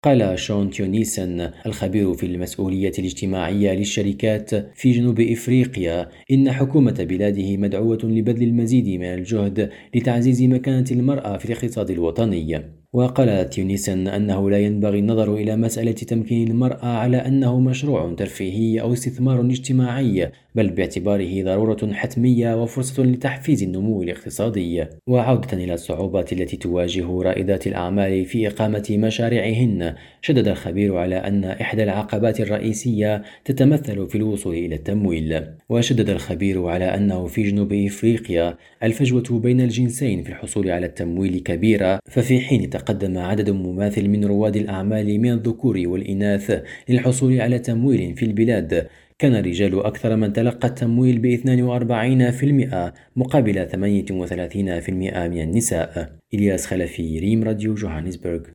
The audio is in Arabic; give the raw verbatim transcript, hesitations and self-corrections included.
قال شون تيونيسن الخبير في المسؤولية الاجتماعية للشركات في جنوب إفريقيا إن حكومة بلاده مدعوة لبذل المزيد من الجهد لتعزيز مكانة المرأة في الاقتصاد الوطني. وقال تيونيسن أنه لا ينبغي النظر إلى مسألة تمكين المرأة على أنه مشروع ترفيهي أو استثمار اجتماعي، بل باعتباره ضرورة حتمية وفرصة لتحفيز النمو الاقتصادي. وعودة إلى الصعوبات التي تواجه رائدات الأعمال في إقامة مشاريعهن، شدد الخبير على أن إحدى العقبات الرئيسية تتمثل في الوصول إلى التمويل. وشدد الخبير على أنه في جنوب إفريقيا الفجوة بين الجنسين في الحصول على التمويل كبيرة، ففي حين تقدم عدد مماثل من رواد الأعمال من الذكور والإناث للحصول على تمويل في البلاد، كان الرجال أكثر من تلقى التمويل ب اثنين وأربعين بالمئة مقابل ثمانية وثلاثين بالمئة من النساء. إلياس خلفي، ريم راديو، جوهانسبرغ.